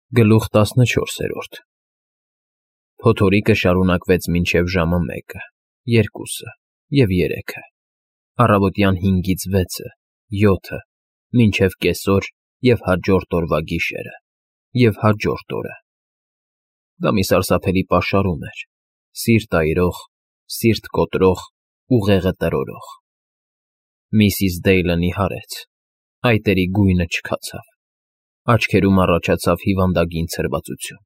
Գլուխ 14 Փոթորիկը շարունակվեց մինչև ժամը 1-ը, 2-ը և 3-ը, առավոտյան 5-ից 6-ը, 7-ը, մինչև կեսօր և հաջորդ օրվա գիշերը, և հաջորդ օրը։ Դա մի սարսափելի պաշարում էր, սիրտ այրող, սիրտ կոտրող, ուղեղը տրորող։ Միսիս Դեյլը նիհարեց, այտերի գույնը չքացավ, աչքերում առաջացավ հիվանդագին ցրվածություն։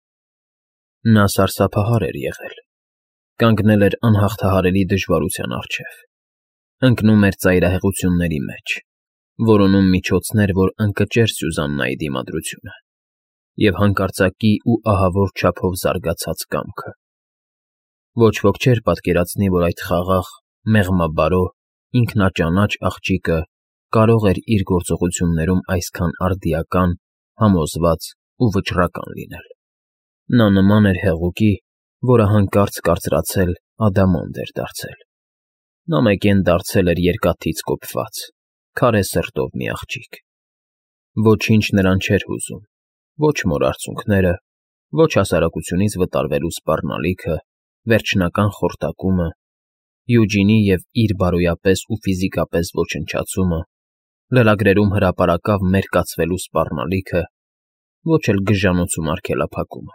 Նա սարսափահար էր եղել, կանգնել էր անհաղթահարելի դժվարության առջև, ընկնում էր ծայրահեղությունների մեջ, որոնում միջոցներ, որ ընկճեր Սյուզաննայի դիմադրությունը, և հանկարծակի ու ահավոր չափով զարգացած կամքը։ Ոչ ոք չէր պատկերացնի, որ այդ խաղաղ, մեղմաբարո, ինքնաճանաչ աղջիկը կարող էր իր գործողություններում այսքան արդիական, համոզված ու վճռական լինել։ Նա նման էր հեղուկի, որը հանկարծ կարծրացել ադամանդ էր դարձել։ Նա մեկեն դարձել էր երկաթից կոփված, քարե սրտով մի աղջիկ։ Ոչինչ նրան չէր հուզում, ոչ մոր արցունքները, ոչ հասարակությունից վտարվելու սպառնալիքը, վերջնական խորտակումը, Յուջինի և իր բարոյապես ու ֆիզիկապես ոչնչացումը, լրագրերում հրապարակավ մերկացվելու սպառնալիքը, ոչ էլ գժանոցում արգելափակումը։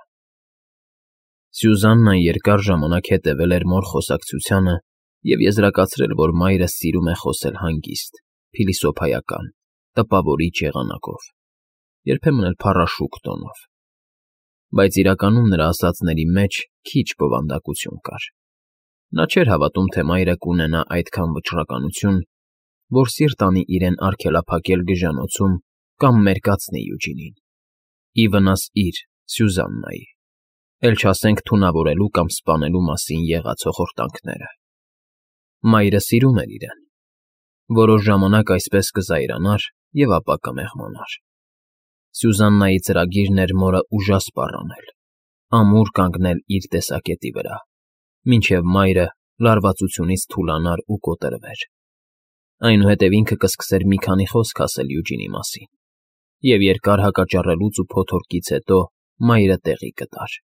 Սյուզաննան երկար ժամանակ հետևել էր մոր խոսակցությանը և եզրակացրել, որ մայրը սիրում է խոսել հանգիստ, փիլիսոփայական, տպավորիչ եղանակով, երբեմն էլ փառաշուկ տոնով։ Բայց իրականում նրա ասածների մեջ քիչ բովանդակություն կար։ Նա չէր հավատում, թե մայրը կունենա այդքան վճռականություն, որ սիրտ անի իրեն արգելափակել գժանոցում կամ մերկացնի Յուջինին, ի վնաս իր՝ Սյուզաննայի, էլ չասենք թունավորելու կամ սպանելու մասին եղած հոխորտանքները։ Մայրը սիրում էր իրեն։ Որոշ ժամանակ այսպես կզայրանար և ապա կմեղմանար։ Սյուզաննայի ծրագիրն էր մորը ուժասպառ անել, ամուր կանգնել իր տեսակետի վրա, մինչև մայրը լարվածությունից թուլանար ու կոտրվեր։ Այնուհետև ինքը կսկսեր մի քանի խոսք ասել Յուջինի մասին, և երկար հակաճառելուց ու փոթորկից հետո մայրը տեղի կտար։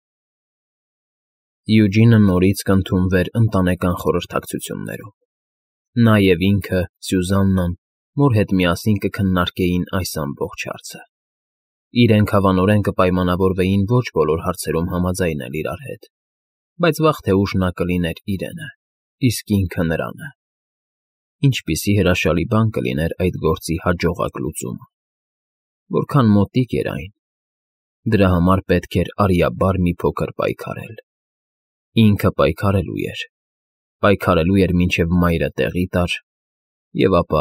Յուջինը նորից կընդունվեր ընտանեկան խորհրդակցություններում։ Նա և ինքը, Սյուզաննան, մոր հետ միասին կքննարկեին այս ամբողջ հարցը։ Իրենք հավանորեն կպայմանավորվեին ոչ բոլոր հարցերում համաձայնել իրար հետ, բայց վաղ թե ուշ նա կլիներ իրենը, իսկ ինքը նրանը։ Ինչպիսի հրաշալի բան կլիներ այդ գործի հաջողակ լուծումը։ Որքան մոտիկ էր այն։ Դրա համար պետք էր արիաբար մի փոքր պայքարել։ Ինքը պայքարելու էր մինչև մայրը տեղի տար, և ապա…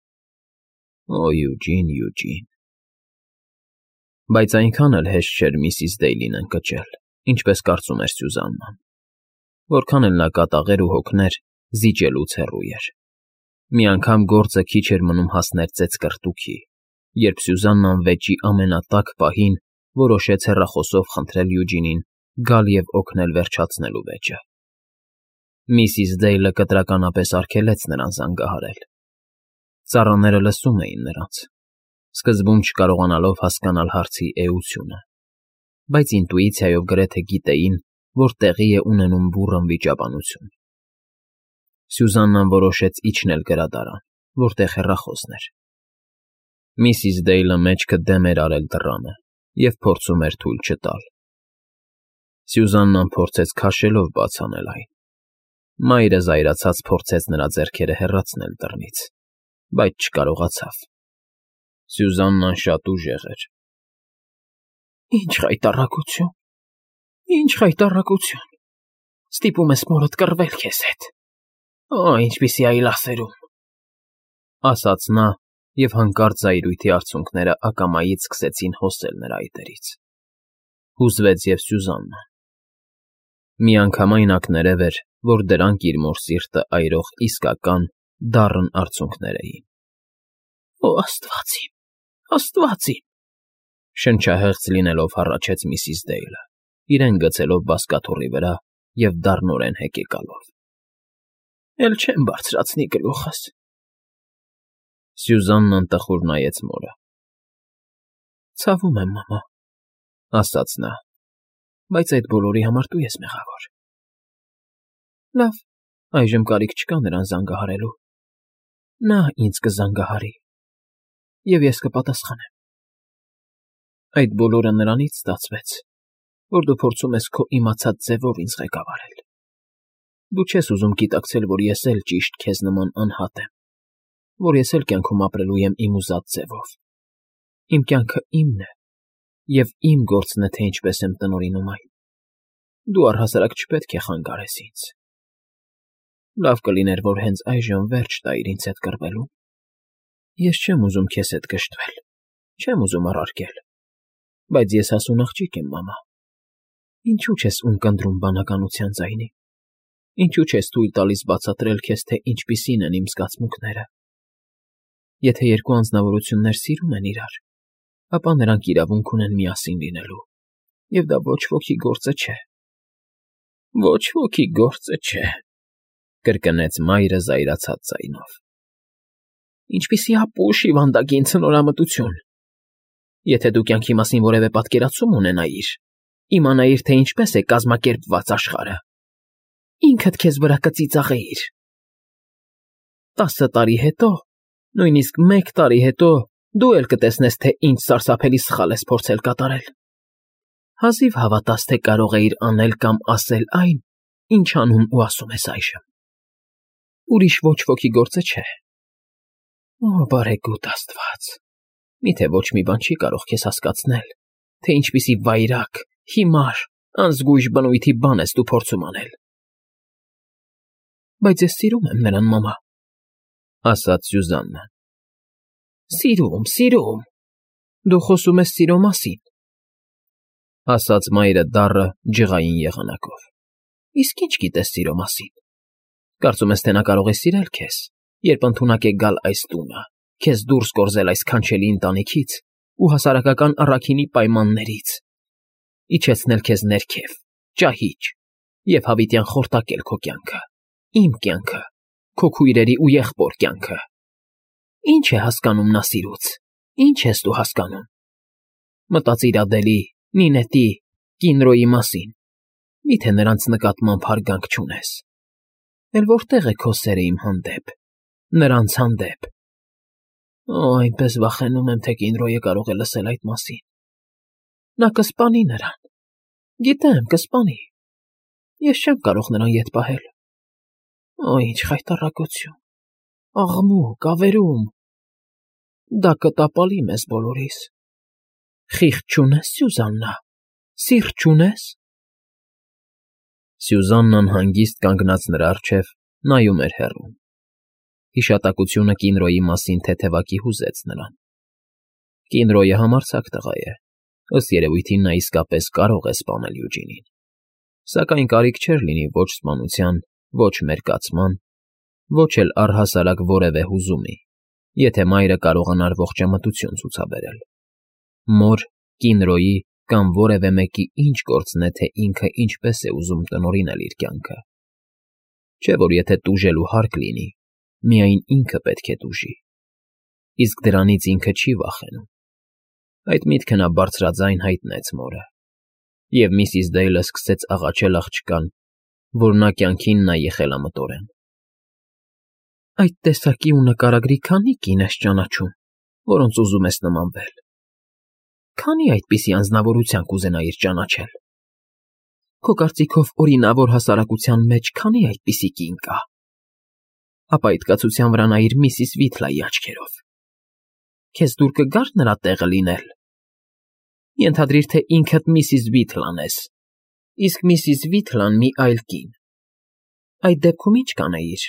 Օ, Յուջին, Յուջին… Բայց այնքան էլ հեշտ չէր միսիս Դեյլին ընկճել, ինչպես կարծում էր Սյուզաննան։ Որքան էլ նա կատաղեր ու հոգներ, զիջելուց հեռու էր։ Մի անգամ գործը քիչ էր մնում հասներ ծեծկռտուքի, երբ Սյուզաննան վեճի ամենատաք պահին որոշեց հեռախոսով խնդրել Յուջինին գալ և օգնել վերջացնելու վեճը։ Միսիս Դեյլը կտրականապես արգելեց նրան զանգահարել։ Ծառաները լսում էին նրանց, սկզբում չկարողանալով հասկանալ հարցի էությունը, բայց ինտուիցիայով գրեթե գիտեին, որ տեղի է ունենում բուռն վիճաբանություն։ Սյուզաննան որոշեց իջնել գրադարան, որտեղ հեռախոսն էր։ Միսիս Դեյլը մեջքը դեմ էր արել դռանը և փորձում էր թույլ չտալ։ Սյուզաննան փորձեց քաշելով բաց անել այն։ Մայրը զայրացած փորձեց նրա ձեռքերը հեռացնել դռնից, բայց չկարողացավ։ Սյուզաննան շատ ուժեղ էր։ Ինչ խայտառակություն… Ինչ խայտառակություն… Ստիպում ես մորդ կռվել քեզ հետ… Օ, ինչպիսի այլասերում… ասաց նա, և հանկարծ զայրույթի արցունքները ակամայից սկսեցին հոսել նրա այտերից։ Հուզվեց և Սյուզաննան։ Միանգամայն ակներև էր, որ դրանք իր մոր սիրտը այրող իսկական, դառն արցունքներ էին։ Օ, աստված իմ… Աստված իմ… շնչահեղձ լինելով հառաչեց միսիս Դեյլը, իրեն գցելով բազկաթոռի վրա և դառնորեն հեկեկալով։ Էլ չեմ բարձրացնի գլուխս… Սյուզաննան տխուր նայեց մորը։ Ցավում եմ, մամա, ասաց նա, բայց այդ բոլորի համար դու ես մեղավոր։ Լավ, այժմ կարիք չկա նրան զանգահարելու։ Նա ինձ կզանգահարի, և ես կպատասխանեմ։ Այդ բոլորը նրանից ստացվեց, որ դու փորձում ես քո իմացած ձևով ինձ ղեկավարել։ Դու չես ուզում գիտակցել, որ ես էլ ճիշտ քեզ նման անհատ եմ, որ ես էլ կյանքում ապրելու եմ իմ ուզած ձևով։ Իմ կյանքը իմն է, և իմ գործն է, թե ինչպես եմ տնօրինում այն։ Դու առհասարակ չպետք է խանգարես ինձ։ Լավ կլիներ, որ հենց այժմ վերջ տայիր ինձ հետ կռվելուն։ Ես չեմ ուզում քեզ հետ կշտվել, չեմ ուզում առարկել, բայց ես հասուն աղջիկ եմ, մամա։ Ինչու չես ունկնդրում բանականության ձայնին։ Ինչու չես թույլ տալիս բացատրել քեզ, թե ինչպիսին են իմ զգացմունքները։ Եթե երկու անձնավորություններ սիրում են իրար, ապա նրանք իրավունք ունեն միասին լինելու, և դա ոչ ոքի գործը չէ։ Ոչ ոքի գործը չէ, կրկնեց մայրը զայրացած ձայնով։ Ինչպիսի ապուշ հիվանդագին ցնորամտություն։ Եթե դու կյանքի մասին որևէ պատկերացում ունենայիր, իմանայիր, թե ինչպես է կազմակերպված աշխարհը, ինքդ քեզ վրա կծիծաղեիր։ 10 տարի հետո, նույնիսկ 1 տարի հետո, դու էլ կտեսնես, թե ինչ սարսափելի սխալ ես փորձել կատարել։ Հազիվ հավատաս, թե կարող էիր անել կամ ասել այն, ինչ անում ու ասում ես այժմ։ Ուրիշ ոչ ոքի գործը չէ։ Օ, բարեգութ Աստված, միթե ոչ մի բան չի կարող քեզ հասկացնել, թե ինչպիսի վայրագ, հիմար, անզգույշ բնույթի բան ես դու փորձում անել։ Բայց ես սիրում եմ նրան, մամա, ասաց Սյուզաննան։ Սիրում։ Դու խոսում ես սիրո մասին, ասաց մայրը դառը ջղային եղանակով։ Իսկ ինչ գիտես սիրո մասին։ Կարծում ես, թե նա կարող է սիրել քեզ, երբ ընդունակ է գալ այս տունը, քեզ դուրս կորզել այս քանչելի ընտանիքից ու հասարակական առաքինի պայմաններից, իջեցնել քեզ ներքև, ճահիճ և հավիտյան խորտակել քո կյանքը, իմ կյանքը, քո քույրերի ու եղբոր կյանքը։ Ինչ է հասկանում նա սիրուց, ինչ ես դու հասկանում։ Մտածիր Ադելի, Նինետի, Կինրոյի մասին, միթե նրանց նկատմամբ հարգանք չունես։ Էլ որտեղ է քո սերը իմ հանդեպ, նրանց հանդեպ։ Օ, այնպես վախենում եմ, թե Կինրոյը կարող է լսել այդ մասին։ Նա կսպանի նրան։ Գիտեմ, կսպանի։ Ես չեմ կարող նրան ետ պահել։ Օ, ինչ խայտառակություն, աղմուկ, ավերում։ Դա կտապալի մեզ բոլորիս։ Խիղճ չունես, Սյուզաննա, սիրտ չունես։ Սյուզաննան հանգիստ կանգնած նրա առջև նայում էր հեռուն։ Հիշատակությունը Կինրոյի մասին թեթևակի հուզեց նրան։ Կինրոյը համարձակ տղա է, ըստ երևույթին նա իսկապես կարող է սպանել Յուջինին։ Սակայն կարիք չէր լինի ոչ սպանության, ոչ մերկացման, ոչ էլ առհասարակ որևէ հուզումի, եթե մայրը կարողանար ողջամտություն ցուցաբերել։ Մոր, Կինրոյի կամ որևէ մեկի ինչ գործն է, թե ինքը ինչպես է ուզում տնօրինել իր կյանքը։ Չէ՞ որ եթե տուժելու հարկ լինի, միայն ինքը պետք է տուժի։ Իսկ դրանից ինքը չի վախենում։ Այդ միտքը նա բարձրաձայն հայտնեց մորը, և միսիս Դեյլը սկսեց աղաչել աղջկան, որ նա կյանքին նայի խելամտորեն։ Այդ տեսակի ու նկարագրի քանի կին ես ճանաչում, որոնց ուզում ես նմանվել։ Քանի այդպիսի անձնավորության կուզենայիր ճանաչել։ Քո կարծիքով օրինավոր հասարակության մեջ քանի այդպիսի կին կա։ Ապա այդ կացության վրա նայիր միսիս Վիթլայի աչքերով։ Քեզ դուր կգար նրա տեղը լինել։ Ենթադրիր, թե ինքդ միսիս Վիթլան ես, իսկ միսիս Վիթլան մի այլ կին։ Այդ դեպքում ինչ կանեիր։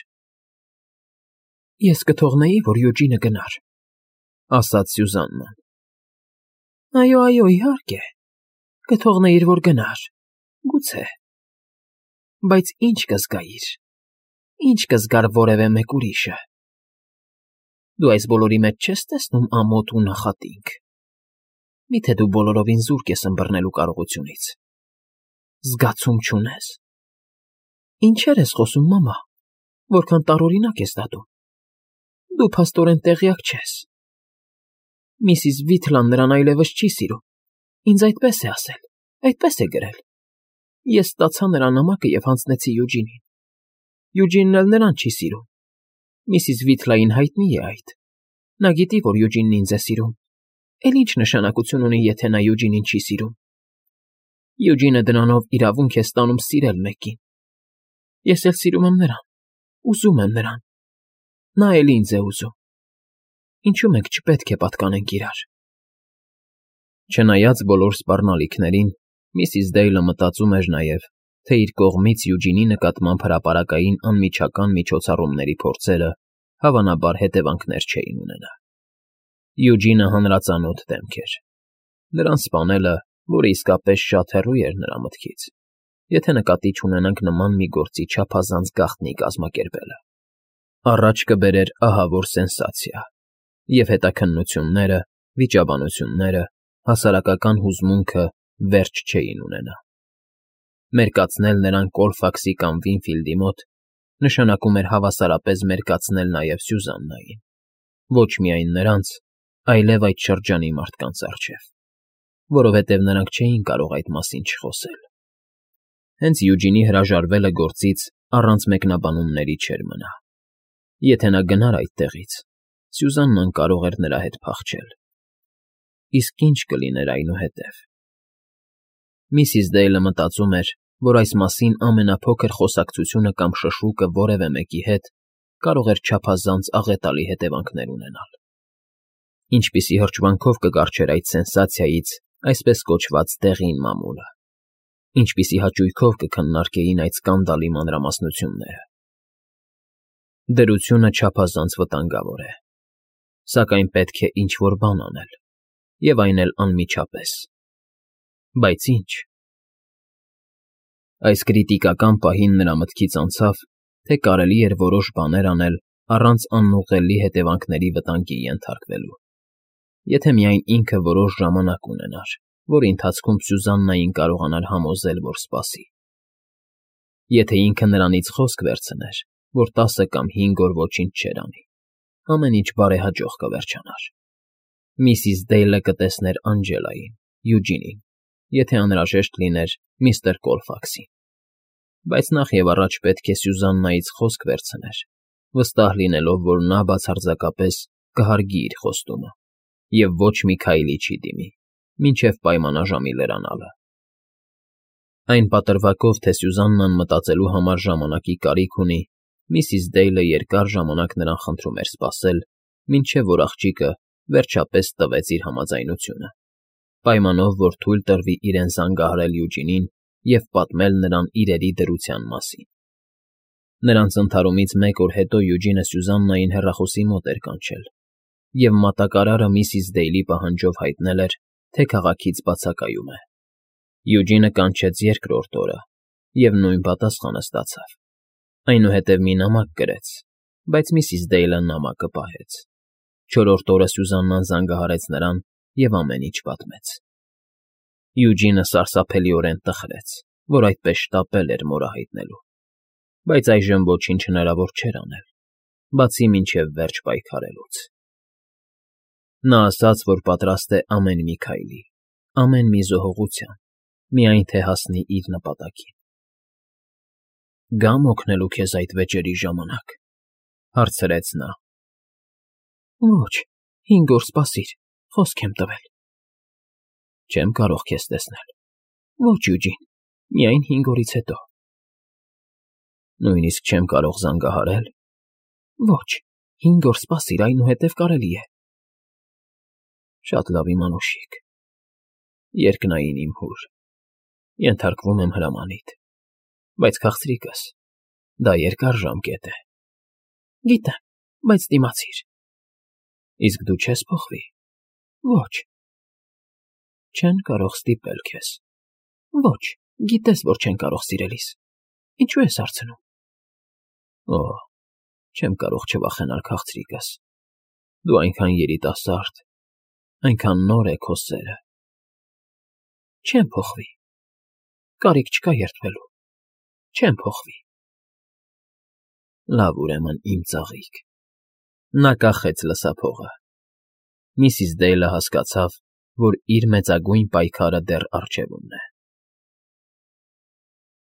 Ես կթողնեի, որ Յուջինը գնար, ասաց Սյուզաննան։ Այո, իհարկե, կթողնեիր, որ գնար, գուցե։ Բայց ինչ կզգայիր, ինչ կզգար որևէ մեկ ուրիշը։ Դու այս բոլորի մեջ չես տեսնում ամոթ ու նախատինք։ Միթե դու բոլորովին զուրկ ես ըմբռնելու կարողությունից։ Զգացում չունես։ Ինչեր ես խոսում, մամա, որքան տարօրինակ ես դատում։ Դու փաստորեն տեղյակ չես։ Միսիս Վիթլան նրան այլևս չի սիրում։ Ինձ այդպես է ասել, այդպես է գրել։ Ես ստացա նրա նամակը և հանձնեցի Յուջինին։ Յուջինն էլ նրան չի սիրում։ Միսիս Վիթլային հայտնի է այդ։ Նա գիտի, որ Յուջինն ինձ է սիրում։ Էլ ինչ նշանակություն ունի, եթե նա Յուջինին չի սիրում։ Յուջինը դրանով իրավունք է ստանում սիրել մեկին։ Ես էլ սիրում եմ նրան, ուզում եմ նրան։ Նա էլ ինձ է ուզում։ Ինչու մենք չպետք է պատկանենք իրար։ Չնայած բոլոր սպառնալիքներին, Միսիս Դեյլը մտածում էր նաև, թե իր կողմից Յուջինի նկատմամբ հրապարակային անմիջական միջոցառումների փորձերը հավանաբար հետևանքներ չէին ունենա։ Յուջինը հանրածանոթ դեմք էր։ Նրան սպանելը, որը իսկապես շատ հեռու էր նրա մտքից, եթե նկատի չունենանք նման մի գործի չափազանց գաղտնի կազմակերպելը։ Առաջ կբերեր ահավոր սենսացիա, և հետաքննությունները, վիճաբանությունները, հասարակական հուզմունքը վերջ չէին ունենա։ Մերկացնել նրան Կոլֆաքսի կամ Վինֆիլդի մոտ նշանակում էր հավասարապես մերկացնել նաև Սյուզաննային, ոչ միայն նրանց, այլև այդ շրջանի մարդկանց առջև, որովհետև նրանք չէին կարող այդ մասին չխոսել։ Հենց Յուջինի հրաժարվելը գործից առանց մեկնաբանումների չէր մնա։ Եթե նա գնար այդտեղից, Սյուզաննան կարող էր նրա հետ փախչել։ Իսկ ինչ կլիներ այնուհետև։ Միսիս Դեյլը մտածում էր, որ այս մասին ամենափոքր խոսակցությունը կամ շշուկը որևէ մեկի հետ կարող էր չափազանց աղետալի հետևանքներ ունենալ։ Ինչպիսի հրճվանքով կկառչեր այդ սենսացիայից այսպես կոչված տեղին մամուլը։ Ինչպիսի հաճույքով կքննարկեին այդ սկանդալի մանրամասնությունները։ Դրությունը չափազանց վտանգավոր է, սակայն պետք է ինչ-որ բան անել, և այն էլ անմիջապես։ Բայց ինչ։ Այս կրիտիկական պահին նրա մտքից անցավ, թե կարելի էր որոշ բաներ անել առանց անուղղելի հետևանքների վտանգի ենթարկվելու։ Եթե միայն ինքը որոշ ժամանակ ունենար, որի ընթացքում Սյուզաննային կարողանար համոզել, որ սպասի։ Եթե ինքը նրանից խոսք վերցներ, որ 10 կամ 5 օր ոչինչ չէր անի, ամեն ինչ բարեհաջող կվերջանար։ Միսիս Դեյլը կտեսներ Անջելային, Յուջինին, եթե անհրաժեշտ լիներ միստր Կոլֆաքսին։ Բայց նախ և առաջ պետք է Սյուզաննայից խոսք վերցներ, վստահ լինելով, որ նա բացարձակապես կհարգի իր խոստումը և ոչ մի քայլի չի դիմի, մինչև պայմանաժամի լրանալը։ Այն պատրվակով, թե Սյուզաննան մտածելու համար ժամանակի կարիք ունի, Միսիս Դեյլը երկար ժամանակ նրան խնդրում էր սպասել, մինչև որ աղջիկը վերջապես տվեց իր համաձայնությունը, պայմանով, որ թույլ տրվի իրեն զանգահարել Յուջինին և պատմել նրան իրերի դրության մասին։ Նրանց ընդհարումից 1 օր հետո Յուջինը Սյուզաննային հեռախոսի մոտ էր կանչել, և մատակարարը Միսիս Դեյլի պահանջով հայտնել էր, թե քաղաքից բացակայում է։ Յուջինը կանչեց երկրորդ օրը և նույն պատասխանը ստացավ։ Այնուհետև մի նամակ գրեց, բայց Միսիս Դեյլը նամակը պահեց։ 4-րդ օրը Սյուզաննան զանգահարեց նրան և ամեն ինչ պատմեց։ Յուջինը սարսափելիորեն տխրեց, որ այդպես շտապել էր մորը հայտնելու, բայց այժմ ոչինչ հնարավոր չէր անել, բացի մինչև վերջ պայքարելուց։ Նա ասաց, որ պատրաստ է ամեն մի քայլի, ամեն մի զոհողության, միայն թե հասնի իր նպատակին։ Գա՞մ օգնելու քեզ այդ վեճերի ժամանակ, հարցրեց նա։ Ոչ, 5 օր սպասիր, խոսք եմ տվել։ Չեմ կարող քեզ տեսնել։ Ոչ, Յուջին, միայն 5 օրից հետո։ Նույնիսկ չեմ կարող զանգահարել։ Ոչ, 5 օր սպասիր, այնուհետև կարելի է։ Շատ լավ, իմ անուշիկ։ Երկնային իմ հուր, ենթարկվում եմ հրամանիդ, բայց քաղցրիկս, դա երկար ժամկետ է։ Գիտեմ, բայց դիմացիր։ Իսկ դու չես փոխվի։ Ոչ։ Չեն կարող ստիպել քեզ։ Ոչ, գիտես, որ չեն կարող, սիրելիս։ Ինչու ես հարցնում։ Օ, չեմ կարող չվախենալ, քաղցրիկս։ Դու այնքան երիտասարդ, այնքան նոր է քո սերը։ Չեմ փոխվի։ Կարիք չկա երդվելու։ Չեմ փոխվի։ Լավ, ուրեմն, իմ ծաղիկ։ Նա կախեց լսափողը։ Միսիս Դեյլը հասկացավ, որ իր մեծագույն պայքարը դեռ առջևումն է։